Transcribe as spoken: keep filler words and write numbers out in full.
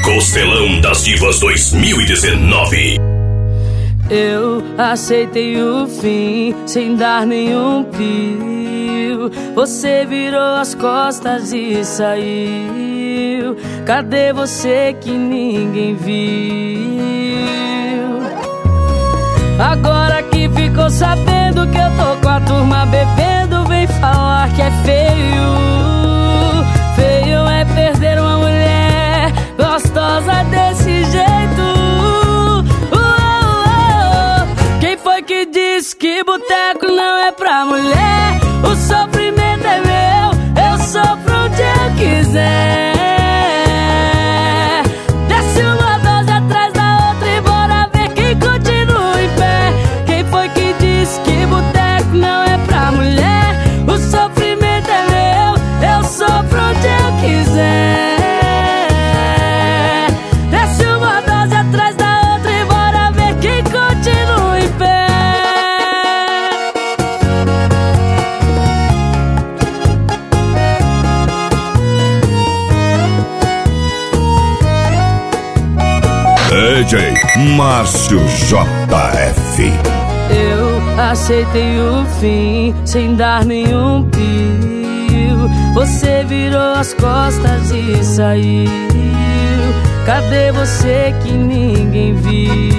Costelão das Divas dois mil e dezenove. Eu aceitei o fim sem dar nenhum pio. Você virou as costas e saiu. Cadê você que ninguém viu? Agora que ficou sabendo que eu tô com a turma bebendo, vem falar que é feio. Feio é perder uma mulher gostosa desse jeito. Quem foi que disse que boteco não é pra mulher? O sofrimento é meu, eu sofro onde eu quiser. Desce uma dose atrás da outra e bora ver quem continua em pé. Quem foi que disse que boteco não é pra mulher? O sofrimento é meu, eu sofro onde eu quiser. Desce uma dose atrás da outra e bora ver quem continua em pé. D J Márcio J F. Eu aceitei o fim sem dar nenhum pio. Você virou as costas e saiu. Cadê você que ninguém viu?